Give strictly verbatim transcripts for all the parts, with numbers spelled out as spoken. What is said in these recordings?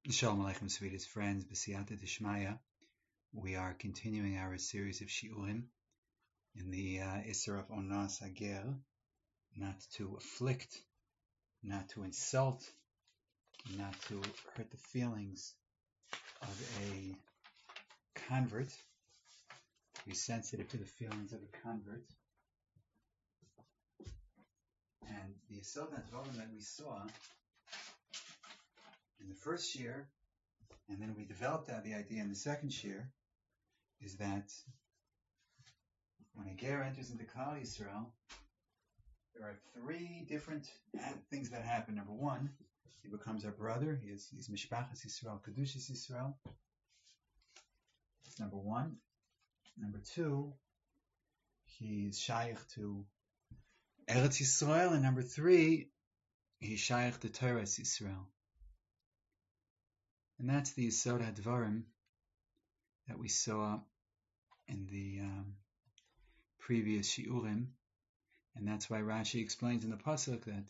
Shalom Aleichem, sweetest friends, B'siyata Dishmaya. We are continuing our series of Shiurim in the uh, Isser of Onas Hager, not to afflict, not to insult, not to hurt the feelings of a convert, to be sensitive to the feelings of a convert. And the Yesod HaDvarim that we saw in the first year, and then we developed out the idea in the second year, is that when a ger enters into Klal Yisrael, there are three different things that happen. Number one, he becomes our brother. He is he's Mishpachas Yisrael, Kedushas Yisrael. That's number one. Number two, he's Shaykh to Eretz Yisrael. And number three, he's Shaykh to Teres Yisrael. And that's the Yesod HaDvarim that we saw in the um, previous Shiurim. And that's why Rashi explains in the Pasuk that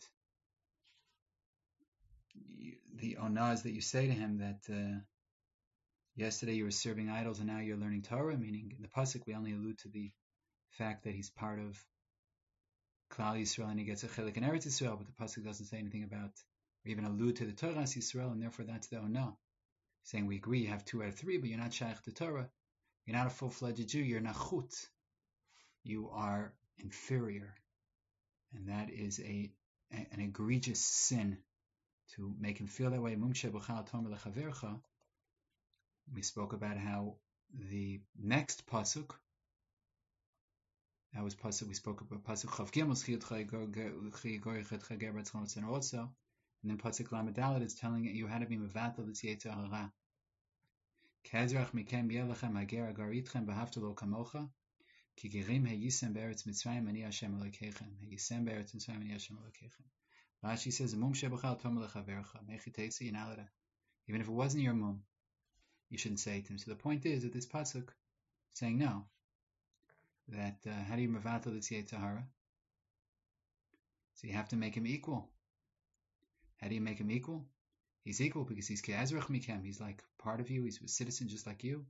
you, the onaz that you say to him that uh, yesterday you were serving idols and now you're learning Torah, meaning in the Pasuk we only allude to the fact that he's part of Klal Yisrael and he gets a chelik in Eretz Yisrael, but the Pasuk doesn't say anything about or even allude to the Torah Yisrael, and therefore that's the onah. Saying we agree you have two out of three, but you're not shaykh to Torah. You're not a full-fledged Jew. You're nachut. You are inferior. And that is a, a an egregious sin to make him feel that way. We spoke about how the next pasuk, that was pasuk, we spoke about pasuk Chav Gimel also, and then pasuk Lamed Dalet is telling you how to be mevatel this Yetzer Hara. Kezrach mikem yelechem hager agar itchem b'hafta lo kamocha. Ki gerim heyisem be'eretz Mitzrayim ani Hashem Elokeichem. Heyisem be'eretz Mitzrayim ani Hashem Elokeichem. Rashi says, "Mum shebachal tom lechavercha mechitesi." You're not allowed to, even if it wasn't your mum, you shouldn't say it to him. So the point is that this pasuk saying no, that uh, how do you mevatel this Yetzer Hara? So you have to make him equal. How do you make him equal? He's equal because he's ke'ezrach mikem. He's like part of you. He's a citizen just like you.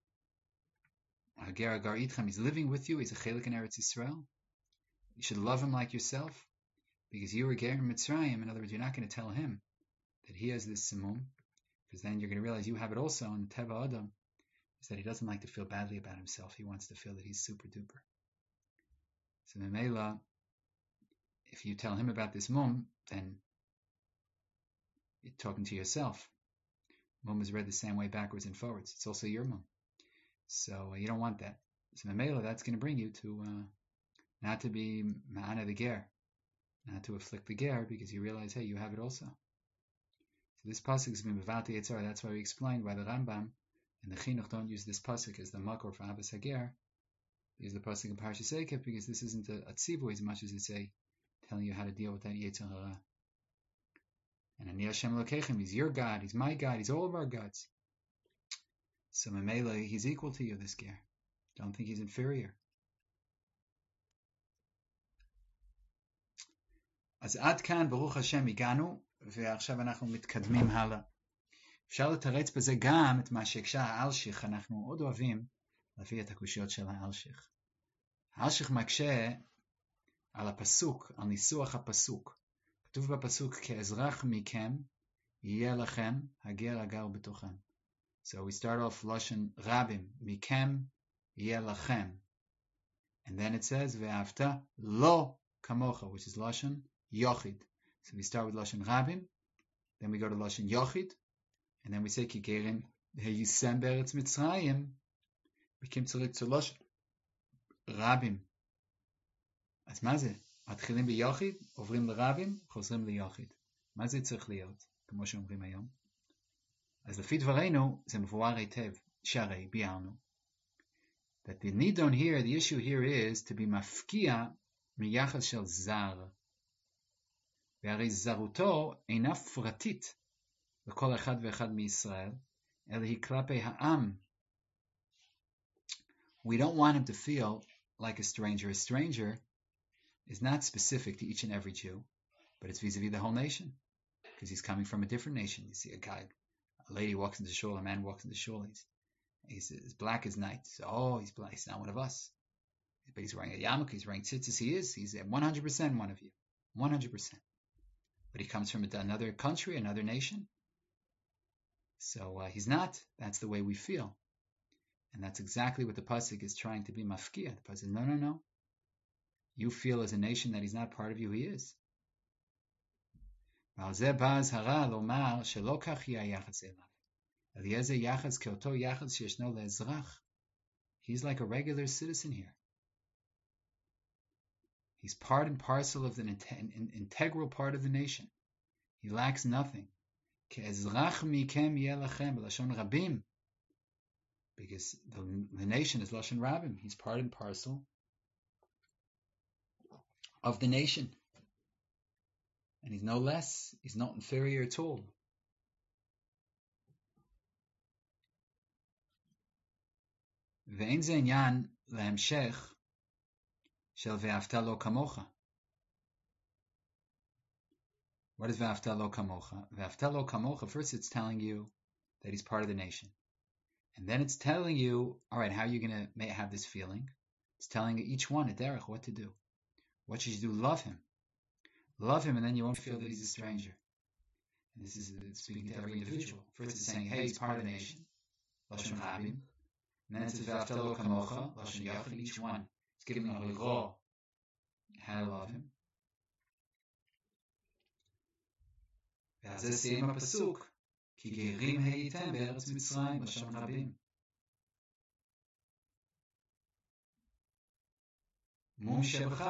Hager agar itchem. He's living with you. He's a chelik in Eretz Yisrael. You should love him like yourself because you were ger in Mitzrayim. In other words, you're not going to tell him that he has this simum, because then you're going to realize you have it also. And Teva Adam is that he doesn't like to feel badly about himself. He wants to feel that he's super duper. So Memela, if you tell him about this mum, then you're talking to yourself. Mum is read the same way backwards and forwards. It's also your mum. So uh, you don't want that. So Memela, that's going to bring you to uh, not to be ma'ana the ger, not to afflict the ger, because you realize, hey, you have it also. So this pasuk is been b'vati Yetzirah. That's why we explained why the Rambam and the Chinuch don't use this pasuk as the makor for Abbas Hager. They use the pasuk in Parshas Eikev because this isn't a, a tzivu as much as it's a telling you how to deal with that Yetzer Hara. And Ani Hashem Elokeichem, he's your God, he's my God, he's all of our gods. So Memele, he's equal to you, this ger. Don't think he's inferior. אז עד כאן ברוך השם הגענו, ועכשיו אנחנו מתקדמים הלאה. אפשר לתרץ בזה גם את מה שהקשה האלשיך. אנחנו עוד אוהבים להביא את הקושיות של האלשיך. האלשיך מקשה על הפסוק, על ניסוח הפסוק. כתוב בפסוק, כאזרח מכם יהיה לכם הגר הגר בתוכם. So we start off Lashon Rabim, Mikem Yeh Lachem. And then it says, Ve'afta Lo Kamocha, which is Lashon Yochid. So we start with Lashon Rabim, then we go to Lashon Yochid, and then we say, Ki Gerim Heyisem Be'eretz Mitzrayim. We came to Lashon Rabim. אז מה זה? מתחילים ביוחיד, עוברים לרבים, חוזרים ליוחיד. מה זה צריך להיות? כמו שאומרים היום. אז לפי דברינו, זה מבואר היטב, שהרי ביארנו, that the nidon here, the issue here is to be מפקיע מיחס של זר. והרי זרותו אינה פרטית לכל אחד ואחד מישראל, אלא היא כלפי העם. We don't want him to feel like a stranger. A stranger is not specific to each and every Jew, but it's vis-a-vis the whole nation, because he's coming from a different nation. You see a guy a lady walks into shul, a man walks into shul, he's, he's as black as night. So, oh, he's black, he's not one of us. But he's wearing a yarmulke, he's wearing tzitzis, he is. He's one hundred percent one of you. one hundred percent. But he comes from another country, another nation. So uh, he's not. That's the way we feel. And that's exactly what the pasuk is trying to be mafkia. The pasuk says, no, no, no. You feel as a nation that he's not part of you, he is. He's like a regular citizen here. He's part and parcel of the an integral part of the nation. He lacks nothing. Because the, the nation is Lashon Rabim. He's part and parcel of the nation. And he's no less. He's not inferior at all. Ve'en ze inyan le'hamshech shel ve'afta lo kamocha. What is ve'afta lo kamocha? Ve'afta lo kamocha, first it's telling you that he's part of the nation. And then it's telling you, all right, how are you going to have this feeling? It's telling each one, a derech, what to do. What should you do? Love him. Love him, and then you won't feel that he's a stranger. And this is speaking to every individual. First it's saying, hey, he's part of the nation. Lashon Rabim. And then it's ve'afta lo kamocha, Lashon Yachid, each one. It's giving a hiro how to love him. ואז זה סיים הפסוק, כי גרים הייתם בארץ מצרים לשון רבים. מום שבך,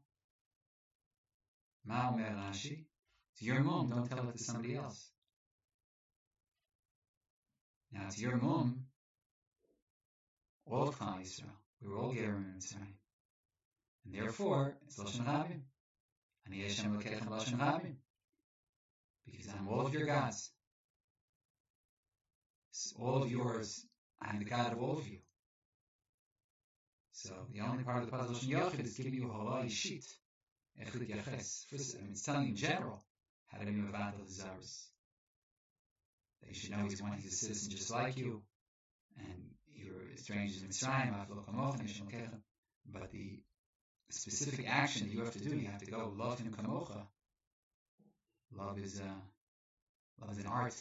מה אומר רש"י? It's your mum, don't tell it to somebody else. Now it's your mum, all of Klal Yisrael. We were all gerim in Mitzrayim. And therefore, it's Lashon Rabim. Ani Hashem Elokechem Lashon Rabim. Because I'm all of your gods. It's all of yours. I'm the God of all of you. So the only part of the puzzle Lashon Yachid is giving you a halal yishit. Echid yaches. First, I mean, it's telling you in general how to be mevadel the zaros. That you should know he's one. He's a citizen just like you, and you're strangers in Mitzrayim. But the specific action that you have to do, you have to go love him kamocha. Love is uh, love is an art.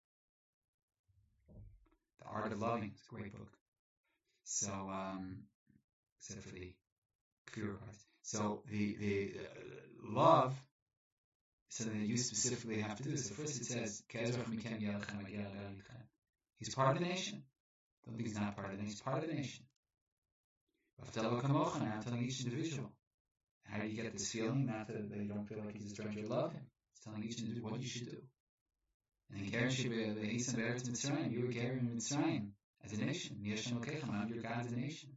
The Art of Loving. It's a great book. So, um, except for the pure part. So the the uh, love. Something that you specifically have to do. So first it says, he's part of the nation. Don't think he's not part of the nation. He's part of the nation. Now I'm telling each individual. How do you get this feeling? Not that you don't feel like he's a stranger. Love him. It's telling each individual what you should do. And then Karen should be the East of Eretz Mitzrayim. You were Karen in Mitzrayim as a nation. I'm your God as a nation.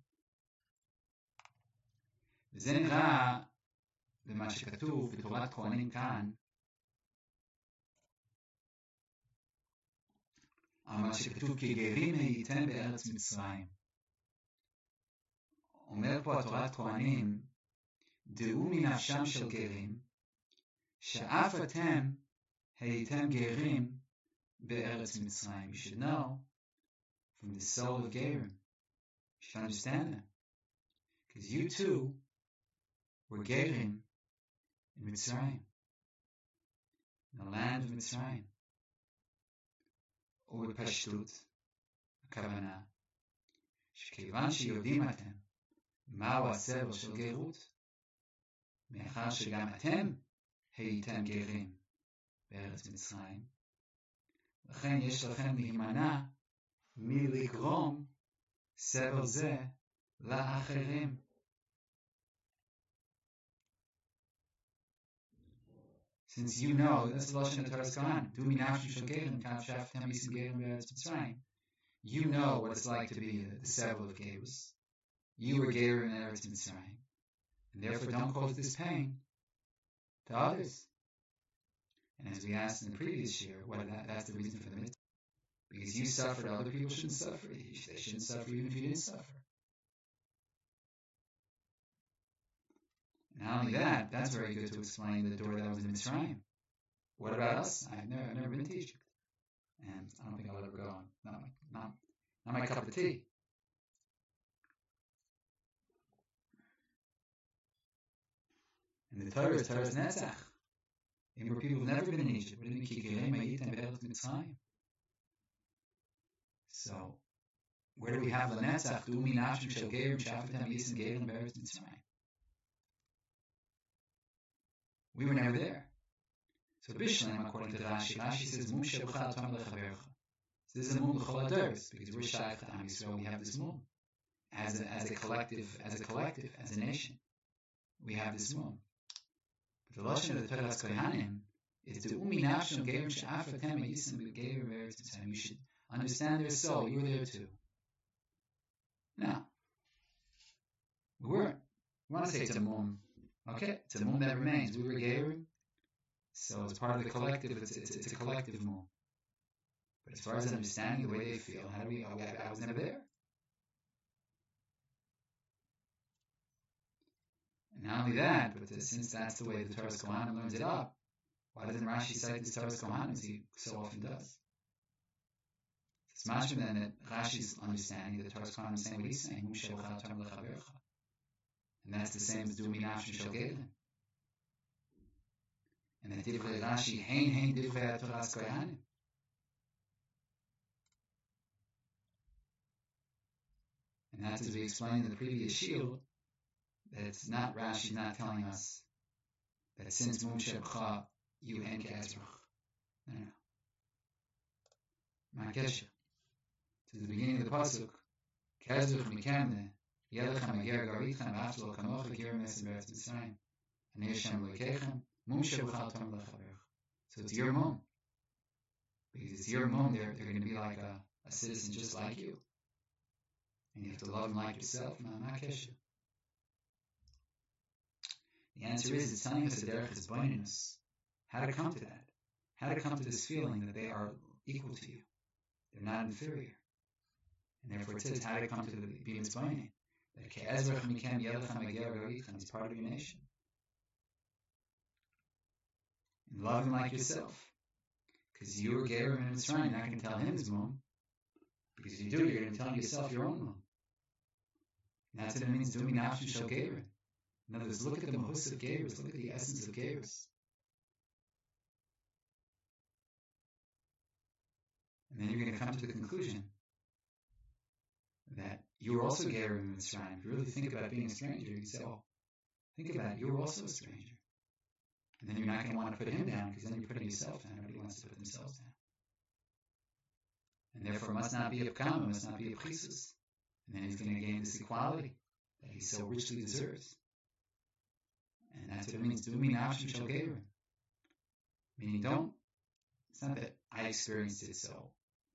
וזה נראה במה שכתוב בתורת כהנים כאן, מה שכתוב כי גרים הייתם בארץ מצרים. אומר פה התורת כהנים, דעו מנפשם של גרים, שאף אתם הייתם גרים בארץ מצרים. You should know from the soul of Gerim. You should understand that. Because you too were Gerim in Mitzrayim, in the land of Mitzrayim. ובפשטות, הכוונה, שכיוון שיודעים אתם מהו הסבל של גרות, מאחר שגם אתם הייתם גרים בארץ מצרים, לכן יש לכם להימנע מלגרום סבל זה לאחרים. Since you know, that's the Lashon HaTorah Kohanim, Du minafshim shel gerim, kav shaftem yisim gerim be'eretz Mitzrayim. You know what it's like to be the sevel of gerus. You were gerim in Eretz Mitzrayim, and therefore don't cause this pain to others. And as we asked in the previous year, what that, that's the reason for the mitzvah. Because you suffered, other people shouldn't suffer. They shouldn't suffer even if you didn't suffer. Not only that, that's very good to explain the door that was in Mitzrayim. What about us? I've never, I've never been to Egypt. and I don't think I'll ever go. Not my, not, not my cup of tea. And the Torah is Torah's Netzach. And where people have never been in Egypt. So, where do we have the Netzach? Dumi Nashim Shel Gerim Shafatem Yisem Gerim Beretz Mitzrayim. We were never there. So Bishlam, according to Rashi, Rashi says Mum Shebuchal Tom Lechavercha. So this is a Mum L'chol Adoros, because we're Shaykh to Am Yisrael. We have this Mum as a, as a collective, as a collective, as a nation. We have this Mum. But the Lashon of the Torah's Kohanim is the Umi Nashim Gerim Shafatem Yisem Gerim Beretz Mitzrayim. You should understand their soul. You were there too. Now, we weren't. We want to say it's a Mum. Okay, it's a Mum that remains. We were Gerim. So it's part of the collective, it's, it's, it's a collective move. But as far as understanding the way they feel, how do we, I, I was never there. And not only that, but the, since that's the way the Torah's Kohanim learns it up, why doesn't Rashi cite the Torah's Kohanim as he so often does? It's much more than that Rashi's understanding the Torah's Kohanim saying what he's saying, and that's the same as Dumi Nashim Shel Gerim. And the Divrei Rashi, Hein Hein Divrei Torah's Kohanim. And that's as we explained in the previous shield, that it's not Rashi not telling us that since Mum Shebcha, you and Kezrach. No, no. Ma'akesha. To the beginning of the Pasuk, Kezrach Mikemne, Yelechem Ager Garitchem, Aflo Kamocha Gerim Esem Beretz Mitzrayim, and Yeshem Lekechem, Mum Shebuchal Tom Lechavercha. So it's your mum. Because it's your mum, they're, they're going to be like a, a citizen just like you. And you have to love them like yourself. Ma'akesha. The answer is, it's telling us that Derech is binding us. How to come to that? How to come to this feeling that they are equal to you. They're not inferior. And therefore it says how to come to the being binding. That Ke'ezrach Mikem Yelechem Ager Garitchem is part of your nation. And love him like yourself. Because you're Gerim in Mitzrayim, you're not going to tell him his mum. Because if you do, you're going to tell yourself your own mum. And that's what it means, Dumi Nashim Shel Gerim. In other words, look at the Mahus of Geirus, look at the essence of Geirus. And then you're going to come to the conclusion that you're also Gerim in Mitzrayim. If you really think about being a stranger, you say, oh, think about it, you're also a stranger. And then you're not going to want to put him down, because then you're putting yourself down. Everybody wants to put themselves down. And therefore, must not be a kama, must not be a chisus. And then he's going to gain this equality that he so richly deserves. And that's what it means, Dumi Nashim Shel Gerim. Meaning, don't, it's not that I experienced it, so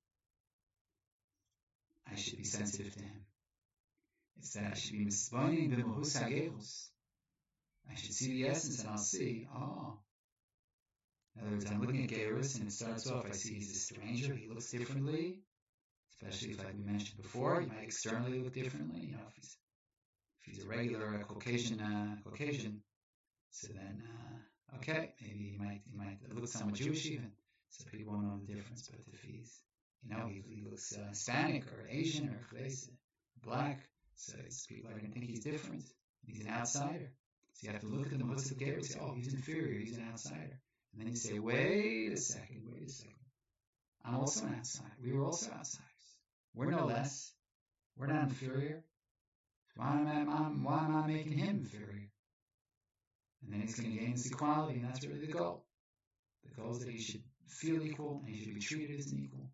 I should be sensitive to him. It's that I should be misboning b'mahus hageirus. I should see the essence and I'll see, oh. In other words, I'm looking at Geirus and it starts off, I see he's a stranger, he looks differently. Especially if, like we mentioned before, he might externally look differently. You know, if he's, if he's a regular uh, Caucasian, uh, Caucasian, so then, uh, okay, maybe he might, he might look somewhat Jewish even, so people won't know the difference. But if he's, you know, he, he looks uh, Hispanic or Asian or black, so people are going to think he's different. He's an outsider. So you have to look at the Mahus of Geirus and say, oh, he's inferior, he's an outsider. And then you say, wait a second, wait a second. I'm also an outsider. We were also outsiders. We're no less. We're not inferior. Why am I, why am I making him inferior? And then he's going to gain this equality, and that's really the goal. The goal is that he should feel equal, and he should be treated as an equal.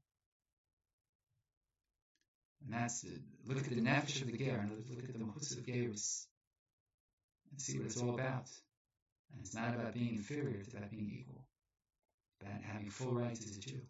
And that's, the, look at the nefesh of the ger, and look at the mahus of gerus, and see what it's all about. And it's not about being inferior, it's about being equal. It's about having full rights as a Jew.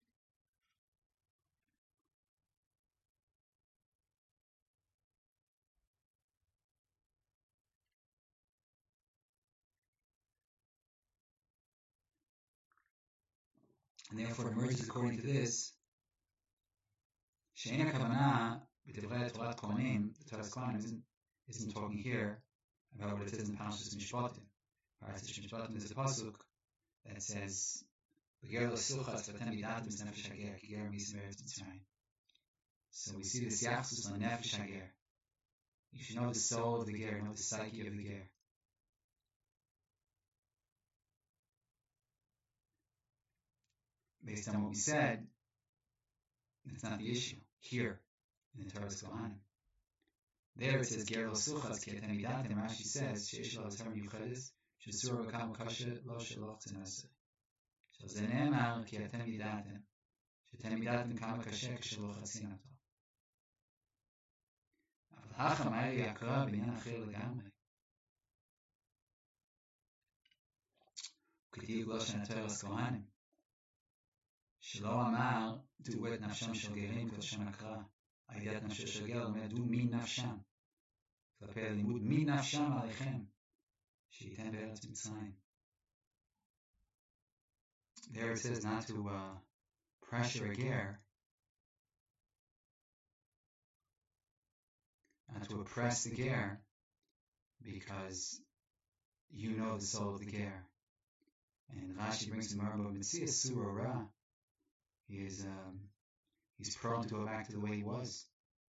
And therefore it emerges according to this, She'ena Kavanah, b'divrei Torat Kohanim, the Torah's Kohanim isn't, isn't talking here about what it says in Parashas Mishpatim. Parashas Mishpatim is a pasuk that says, V'ger lo silchas v'atem yidatem es nefesh hager, ki ger misem eretz Mitzrayim. So we see this yachsus on nefesh hager. You should know the soul of the ger, know the psyche of the ger. Based on what we said, that's not the issue. Here, in the Torah's Kohanim. There it says, ger lo silchas ki atem yidatem, Rashi says, sheish lo atar miyuchedes, shesur v'kam kashe lo sheloch tzanaseh. So זה נאמר כי אתם ידעתם, שאתם ידעתם כמה קשה כשלא חצין אותו. אבל החמה היא הקרא בעניין אחר לגמרי. וכתיב בלשון התורס כהנים, שלא אמר דעו את נפשם של גרים כלשון הקרא, הידיעת נפשו של גר אומר דעו מי נפשם, כלפי הלימוד מי נפשם עליכם, שייתן בארץ מצרים. There it says not to uh, pressure a ger, not to oppress the ger, because you know the soul of the ger. And Rashi brings to Marbo Mitzvah Surah Ra. He is um, he's prone to go back to the way he was,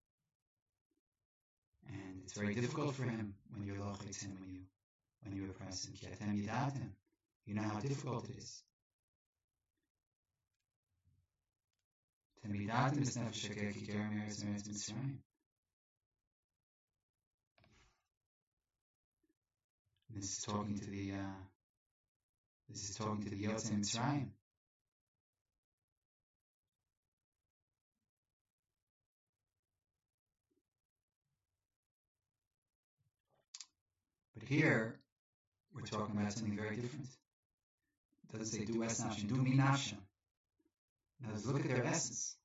and it's very difficult for him when you locate him, when you when you oppress him. Ki atem yidatem, you know how difficult it is. Tamidatim is nefesh hager ki ger meretz meretz Mitzrayim. This is talking to the uh, this is talking to the Yotzei Mitzrayim. But here we're talking about something very different. It doesn't say do es nafshim, do mi nafshim. Now let's look at their essence.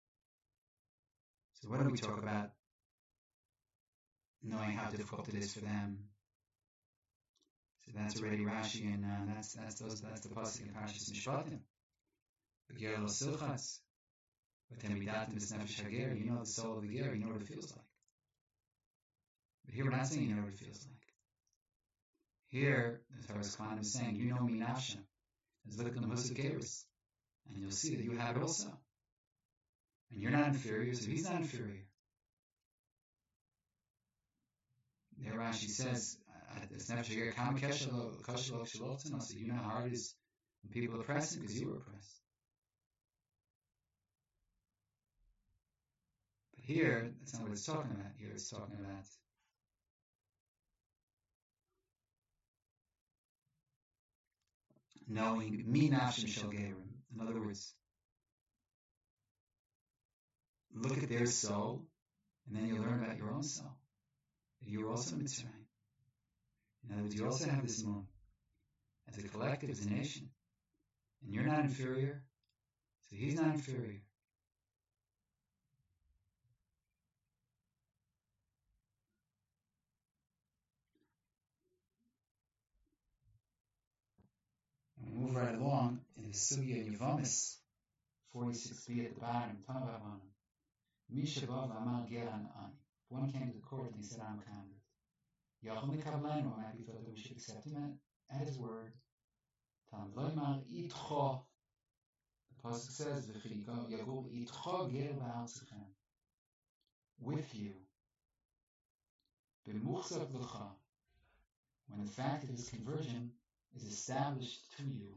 So what do we talk about? Knowing how difficult it is for them. So that's already Rashi, and uh, that's that's those that's the pasuk in Parshas Mishpatim. V'ger lo silchas, v'atem yidatem es nefesh hager. You know the soul of the ger. You know what it feels like. But here we're not saying you know what it feels like. Here the Torah's Kohanim is saying you know mi nafshem. Let's look at the Mahusik Geras. And you'll see that you have it also. And you're not inferior, so he's not inferior. There Rashi says, you know how hard it is when people oppress him because you were oppressed. But here, that's not what it's talking about. Here it's talking about knowing mi nafshim shel gerim. In other words, look at their soul, and then you learn about your own soul. That you're also Mitzrayim. In other words, you also have this moon as a collective, as a nation, and you're not inferior, so he's not inferior. And we move right along in the Sugya in Yevamis, forty-six b at the bottom, Tavavan. Misha Bav Amal Geran Ani. One came to the court and he said, I'm a convert. Yachum Mekableinu, I'm happy that we should accept him at his word. Tam Vloimar Itcho. The Pasuk says, V'chiko Yagul Itcho Ger Ba'alzichem. With you. B'muchzav L'cha. When the fact of his conversion is established to you.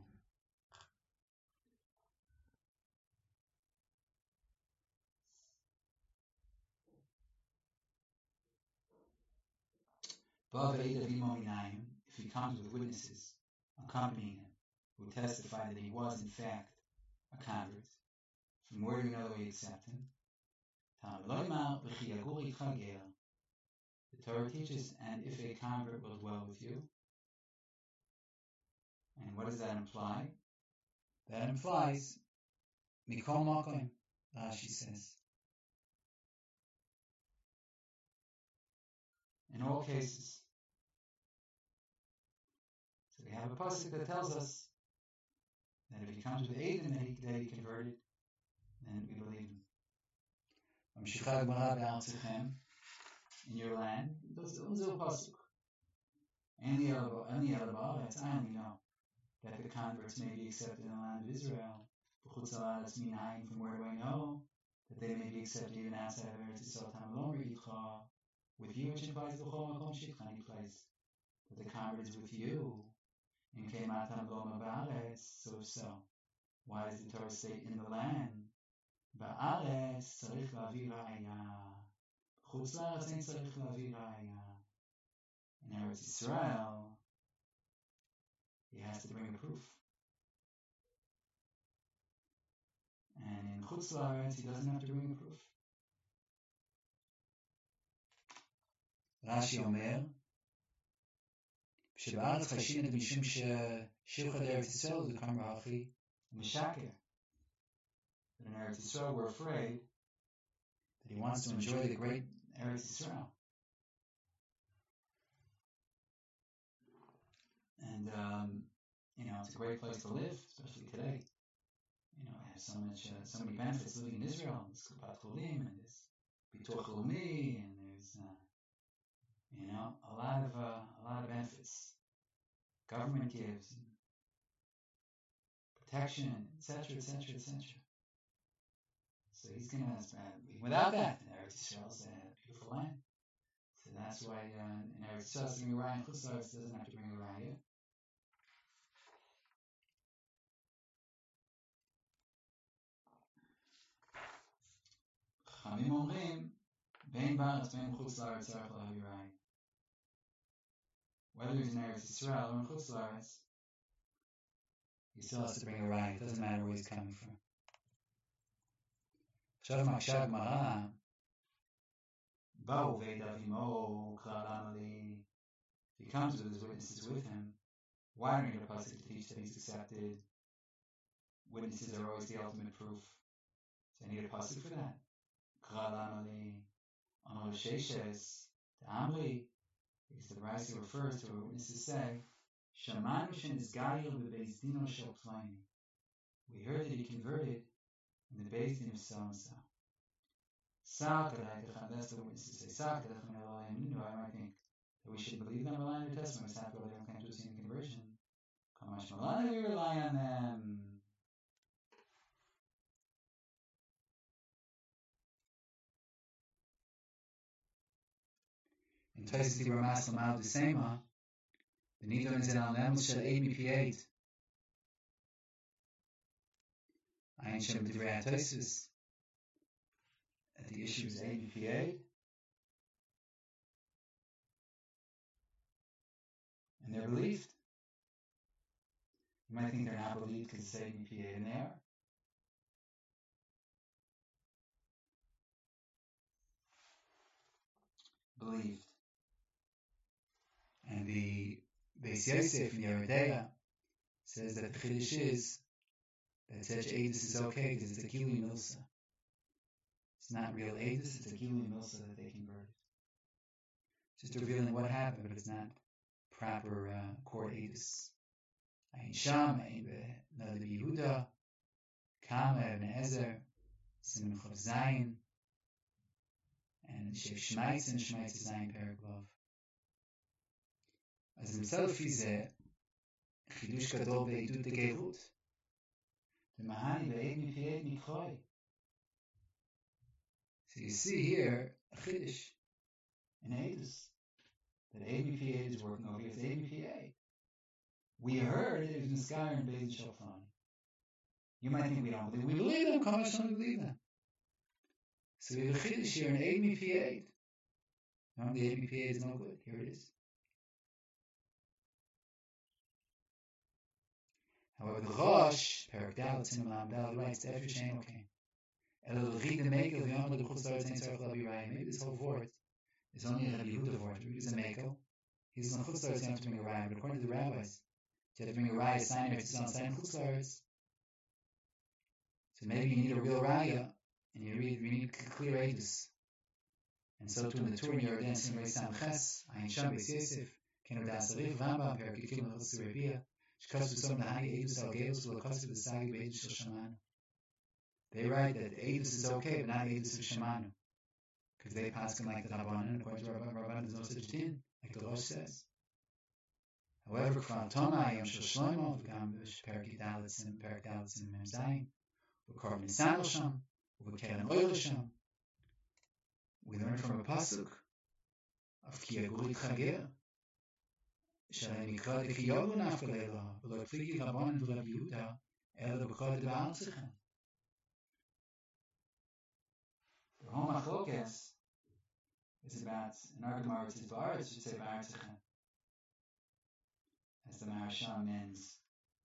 If he comes with witnesses accompanying him, who testify that he was in fact a convert, from where do you know that we accept him? The Torah teaches, and if a convert will dwell with you. And what does that imply? That implies Mikol Makom, Rashi says. In all cases. So we have a pasuk that tells us that if he comes with Eidim that he, that he converted, then we believe him. In your land, those are pasuk. And the other, and the other, that's I only know. that the converts may be accepted in the land of Israel. B'chutz ha'aretz minayin, from where do I know that they may be accepted even outside of Eretz Yisrael? Tamar Yitcha, with you, which implies b'chol makom shitcha, implies that the convert is with you. In keimatam v'loma ba'aretz, so if so, why does the Torah say in the land? Ba'aretz tzarich la'avi ra'aya. B'chutz la'aretz ain't tzarich la'avi ra'aya. In Eretz Yisrael, he has to bring a proof. And in Chutz La'aretz, he doesn't have to bring a proof. Rashi Omer, שבארץ חיישים את משום ששילחה לארץ ישראל זה קם רעכי ומשקר. But in Eretz Yisrael, we're afraid that he wants to enjoy the great Eretz Yisrael. And, um, you know, it's a great place to live, especially today. You know, it has so much, uh, so many benefits living in Israel. There's Kupat Cholim, and there's Bituach Leumi, and there's, uh, you know, a lot of, uh, a lot of benefits. Government gives, and protection, et cetera, et cetera, et cetera. So he's going to, uh, without that, Eretz Yisrael is a beautiful land. So that's why uh, in Eretz Yisrael, bring a raya, in Chutz La'aretz doesn't have to bring a raya. חכמים אומרים, בין בארץ בין חוץ לארץ צריך להביא ראיה. Whether he's in Eretz Yisrael or in Chutz La'aretz, he still has to bring a raya. It doesn't matter where he's coming from. עכשיו מקשה הגמרא, באו ועד אבימו, קרא למה לי. He comes with his witnesses with him. Why don't you get a pasuk to teach that he's accepted? Witnesses are always the ultimate proof. So I need a pasuk for that. קרא למה לי, אמר לששס, תאמרי, because the Rashi refers to what witnesses say, שמענו שנסגר בבייס דינו של פלוני. We heard that he converted in the Beis Din of so-and-so. That's the witnesses say. I might think that we should believe them, rely on their testimony. It's not really they can't do a conversion. Kamash Malana, we rely on them. In Tosfos Dibur Maslam Al D'Sema, the Nidon is in Al Nemus Shel eight M P eight. Ayin Shem Divrei HaTosfos. That the issue is eight M P eight. And they're believed. You might think they're not believed because it's eight M P eight, and they are. Believed. And the Beis Yosef in Yeridea says that the Chiddush is that such Eidus is okay because it's a Gilui Milsa. It's not real Eidus, it's a Gilui Milsa that they converted. Just revealing what happened, but it's not proper uh, court Eidus. Ein Sham, Ein Nadav Yehuda, Kama, Ibn Ezer, Simon Chav Zayin, and Shev Shmaitz and Shmaitz Zayin Paraglov. אז מצד לפי זה, חידוש גדול בעדות הגרות. ומהני בעד מפייד מקרוי. So you see here, a chiddush, in Eidus, that A B P A is working over here. It's A B P A. We heard it was Niskar and Beis Shofan. You might think we don't believe. We believe them. Come on, we believe them. So we have a chiddush here in A B P A. No, the A B P A is no good. Here it is. However, the Rosh, Perak Dalet, Siman Dal, writes that every chain okay. Maybe this whole word is only a Rabbi Yehuda word. Rabbi Yehuda is a Mekel. He's on Chutz La'aretz, you have to bring a raya. But according to the rabbis, you have to bring a raya, sign it, on sign Chutz La'aretz. So maybe you need a real raya, and you read, you need clear edus. And so too in the Torah, you're dancing Reis Sam Ches, Ayin Sham Beis Yosef, Kenu Das Arif, Rambam, Perak Yikil Chutz Rebia, Shkasu Som Nahani Edus Al Geus, V'Lakasu V'Sagi Be'edus Shel Shemanu. They write that Eidus is okay, but not Eidus of Shemanu. Because they pass him like the Rabbanan, according to Rabbanan, Rabbanan there's no such thing, like the Rosh says. However, Kval Toma Yom Shel Shlomo v'gam Perek Yudalid and Perek Dalid and Mem Zayin v'Korban Nisan Sham v'Keren Oil Sham. We learn from a pasuk of Ki Yagurit Chager Shalem Yikra Defi Yogu Nafka Leila V'Lo Pligi Rabban V'Rab Yehuda Ela B'Chol De'Ba'al Tzichem. The whole Machlokes is about, in our Gemara it's Bar, it should say Ba'al Tzichem, as the Maharshal means.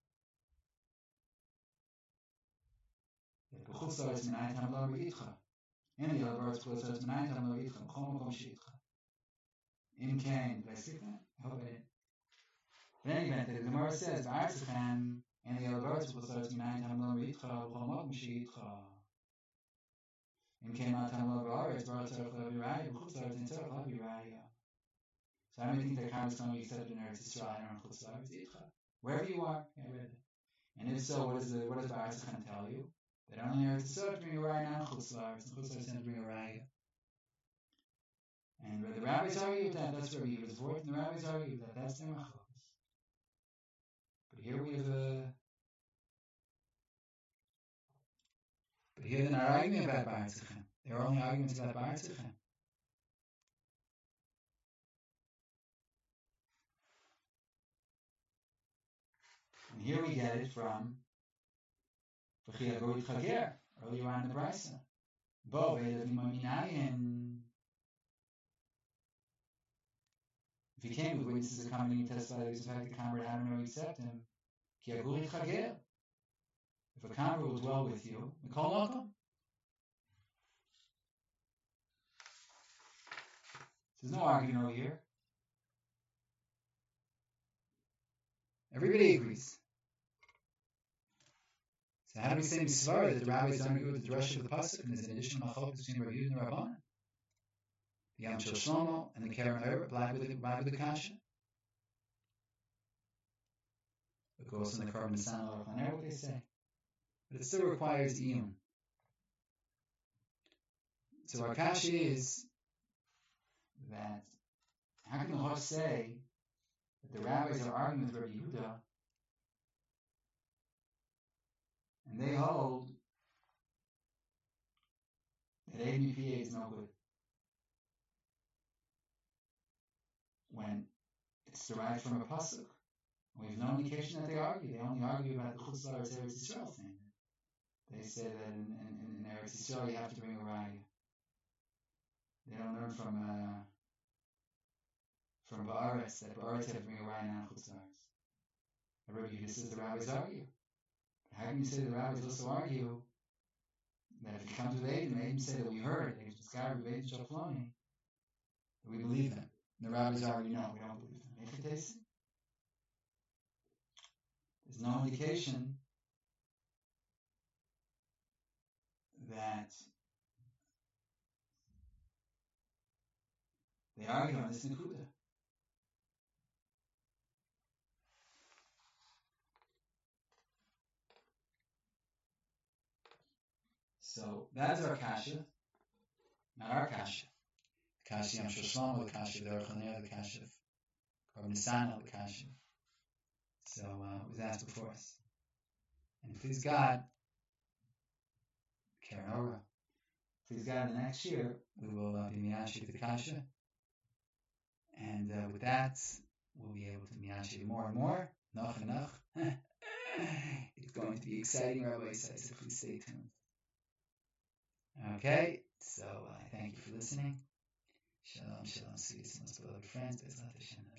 B'chutz La'aretz Minayim Tam Lo Re'itcha. In the other words, B'chutz La'aretz Minayim Tam Lo Re'itcha. B'chol Makom She'itcha. In Cain, did I skip that? I hope I didn't. But in any event, the Gemara says, Ba'al Tzichem, in the other words, B'chutz La'aretz Minayim Tam Lo Re'itcha. B'chol Makom She'itcha. In Cain Tam Lo Re'aretz, B'chutz La'aretz Minayim B'chutz La'aretz Minayim. So I don't think that Kama is going to be accepted in Eretz Yisrael and Chutz La'aretz Itcha. Wherever you are, yeah, I read it. And if so, what, is the, what does Ba'al Tzichem tell you? That only Eretz Yisrael to bring a raya, not Chutz La'aretz, and Chutz La'aretz to bring a raya. And where the rabbis argue that, that's where we was forth, and the rabbis argue that that's their machlokes. But here we have a. But here they're not arguing about Ba'al Tzichem. They're only arguments about Ba'al Tzichem. And here we get it from V'chi Yagurit Chager, earlier on in the Brisa. Bo Ve'edav Minayin. If he came with witnesses accompanying testify that he was in fact a convert, how do we accept him? Ki Yagurit Chager. If a convert will dwell with you, Mikol Makom. There's no argument over here. Everybody agrees. So how do we say Misvara that the rabbis don't agree with the drush of the pasuk, and there's an additional machlokes between Rabbi Yehuda and Rabbanan? The Yom Shel Shlomo and the Keren Oyer black with the black with the kasha. Of course, in the Korban Nisan or Chaner, what they say, but it still requires iyun. So our kasha is that how can the Hosh say that the rabbis are arguing with Rabbi Yehuda, and they hold that A B P A is no good when it's derived from a pasuk? We have no indication that they argue. They only argue about the Chutz La'aretz Eretz Yisrael thing. They say that in, in, in Eretz Yisrael you have to bring a raya. They don't learn from uh, from Ba'aretz that Ba'aretz have to bring a raya and Chutz La'aretz. Rabbi Yehuda says the rabbis argue. But how can you say the rabbis also argue that if you come to the Eidim, the Eidim say that we heard that it's Gari Beit Shalfloni, that we believe them? And the rabbis argue, no, we don't believe them. There's no indication that they argue on this Nekuda. So that is our kasha, not our kasha. The kasha Yom Shel Shlomo, the kasha the Aruch LaNer, the kasha Korban Nisan, the kasha. So uh, it was asked before us. And please God, Karen Ora, please God, in the next year we will uh, be miyashik the kasha, and uh, with that we'll be able to miyashik more and more. Noch and noch. It's going to be exciting, Rabbi says. So please stay tuned. Okay, so I uh, thank you for listening. Shalom, shalom, sweet, most beloved friends.